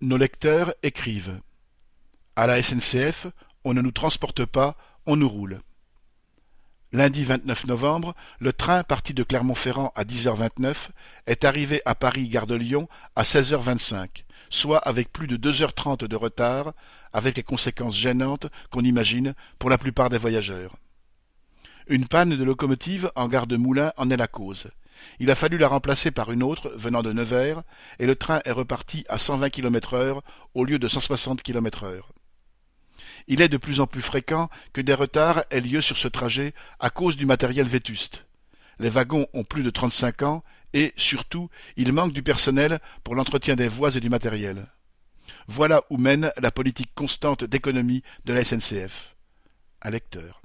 Nos lecteurs écrivent: à la SNCF, on ne nous transporte pas, on nous roule. Lundi 29 novembre, le train parti de Clermont-Ferrand à 10h29 est arrivé à Paris gare de Lyon à 16h25, soit avec plus de 2h30 de retard, avec les conséquences gênantes qu'on imagine pour la plupart des voyageurs. Une panne de locomotive en gare de Moulins en est la cause. Il a fallu la remplacer par une autre venant de Nevers et le train est reparti à 120 km/h au lieu de 160 km/h. Il est de plus en plus fréquent que des retards aient lieu sur ce trajet à cause du matériel vétuste. Les wagons ont plus de 35 ans et, surtout, il manque du personnel pour l'entretien des voies et du matériel. Voilà où mène la politique constante d'économie de la SNCF. Un lecteur.